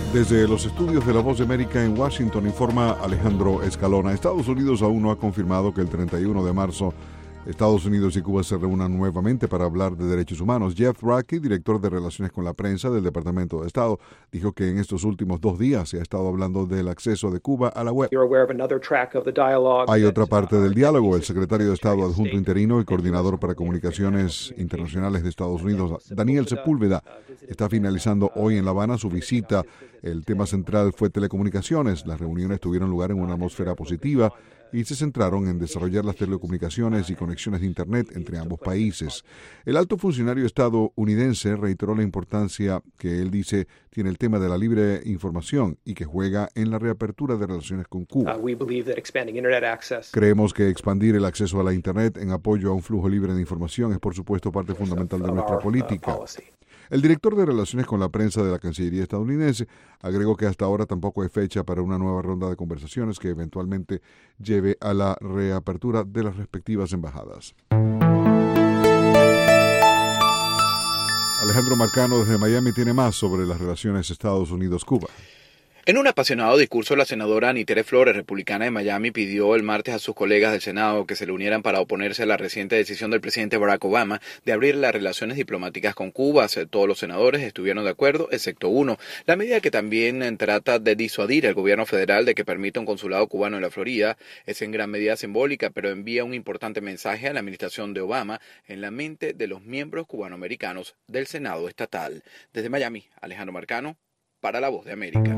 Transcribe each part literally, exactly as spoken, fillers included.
Desde los estudios de La Voz de América en Washington informa Alejandro Escalona. Estados Unidos aún no ha confirmado que el treinta y uno de marzo Estados Unidos y Cuba se reúnan nuevamente para hablar de derechos humanos. Jeff Racke, director de Relaciones con la Prensa del Departamento de Estado, dijo que en estos últimos dos días se ha estado hablando del acceso de Cuba a la web. Hay otra parte del diálogo. El secretario de Estado adjunto interino y coordinador para comunicaciones internacionales de Estados Unidos, Daniel Sepúlveda, está finalizando hoy en La Habana su visita. El tema central fue telecomunicaciones. Las reuniones tuvieron lugar en una atmósfera positiva y se centraron en desarrollar las telecomunicaciones y conexiones de Internet entre ambos países. El alto funcionario estadounidense reiteró la importancia que él dice tiene el tema de la libre información y que juega en la reapertura de relaciones con Cuba. Uh, we believe that expanding internet access. Creemos que expandir el acceso a la Internet en apoyo a un flujo libre de información es, por supuesto, parte fundamental de nuestra política. El director de Relaciones con la Prensa de la Cancillería estadounidense agregó que hasta ahora tampoco hay fecha para una nueva ronda de conversaciones que eventualmente lleve a la reapertura de las respectivas embajadas. Alejandro Marcano desde Miami tiene más sobre las relaciones Estados Unidos-Cuba. En un apasionado discurso, la senadora Anitere Flores, republicana de Miami, pidió el martes a sus colegas del Senado que se le unieran para oponerse a la reciente decisión del presidente Barack Obama de abrir las relaciones diplomáticas con Cuba. Todos los senadores estuvieron de acuerdo, excepto uno. La medida, que también trata de disuadir al gobierno federal de que permita un consulado cubano en la Florida, es en gran medida simbólica, pero envía un importante mensaje a la administración de Obama en la mente de los miembros cubanoamericanos del Senado estatal. Desde Miami, Alejandro Marcano, para La Voz de América.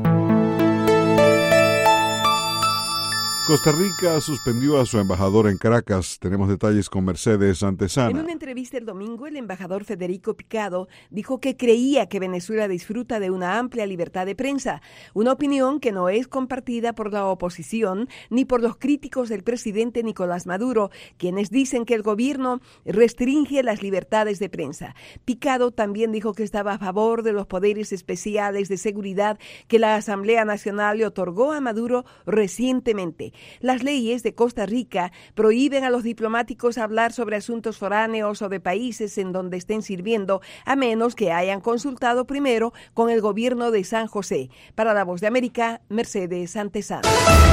Costa Rica suspendió a su embajador en Caracas. Tenemos detalles con Mercedes Antesana. En una entrevista el domingo, el embajador Federico Picado dijo que creía que Venezuela disfruta de una amplia libertad de prensa, una opinión que no es compartida por la oposición ni por los críticos del presidente Nicolás Maduro, quienes dicen que el gobierno restringe las libertades de prensa. Picado también dijo que estaba a favor de los poderes especiales de seguridad que la Asamblea Nacional le otorgó a Maduro recientemente. Las leyes de Costa Rica prohíben a los diplomáticos hablar sobre asuntos foráneos o de países en donde estén sirviendo, a menos que hayan consultado primero con el gobierno de San José. Para La Voz de América, Mercedes Antesana.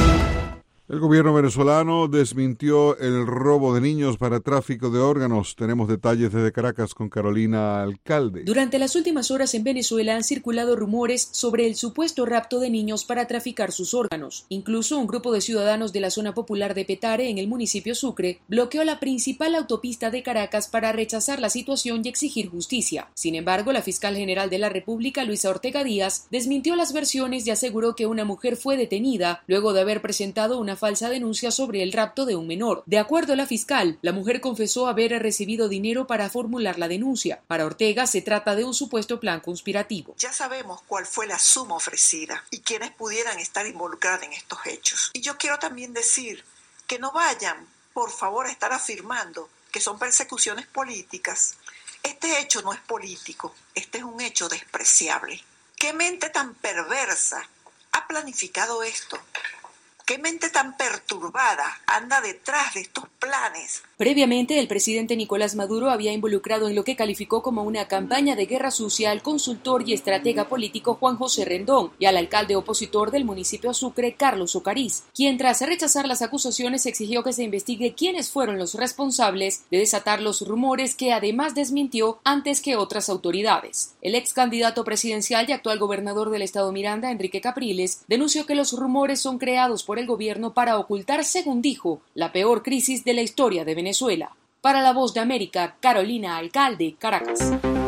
El gobierno venezolano desmintió el robo de niños para tráfico de órganos. Tenemos detalles desde Caracas con Carolina Alcalde. Durante las últimas horas en Venezuela han circulado rumores sobre el supuesto rapto de niños para traficar sus órganos. Incluso un grupo de ciudadanos de la zona popular de Petare, en el municipio Sucre, bloqueó la principal autopista de Caracas para rechazar la situación y exigir justicia. Sin embargo, la fiscal general de la República, Luisa Ortega Díaz, desmintió las versiones y aseguró que una mujer fue detenida luego de haber presentado una falsa denuncia sobre el rapto de un menor. De acuerdo a la fiscal, la mujer confesó haber recibido dinero para formular la denuncia. Para Ortega se trata de un supuesto plan conspirativo. Ya sabemos cuál fue la suma ofrecida y quiénes pudieran estar involucrados en estos hechos. Y yo quiero también decir que no vayan, por favor, a estar afirmando que son persecuciones políticas. Este hecho no es político, este es un hecho despreciable. ¿Qué mente tan perversa ha planificado esto? ¿Qué mente tan perturbada anda detrás de estos planes? Previamente, el presidente Nicolás Maduro había involucrado en lo que calificó como una campaña de guerra sucia al consultor y estratega político Juan José Rendón y al alcalde opositor del municipio Sucre, Carlos Ocariz, quien tras rechazar las acusaciones exigió que se investigue quiénes fueron los responsables de desatar los rumores que además desmintió antes que otras autoridades. El ex candidato presidencial y actual gobernador del estado Miranda, Enrique Capriles, denunció que los rumores son creados por el gobierno para ocultar, según dijo, la peor crisis de la historia de Venezuela. Para La Voz de América, Carolina Alcalde, Caracas.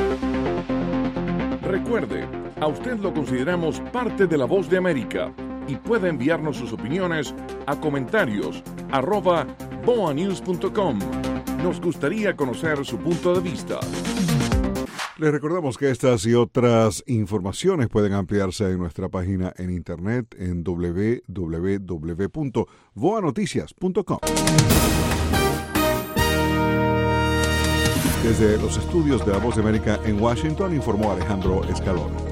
Recuerde, a usted lo consideramos parte de La Voz de América y puede enviarnos sus opiniones a comentarios arroba boanews punto com. Nos gustaría conocer su punto de vista. Les recordamos que estas y otras informaciones pueden ampliarse en nuestra página en internet en doble u doble u doble u punto voa noticias punto com. Desde los estudios de La Voz de América en Washington, informó Alejandro Escalona.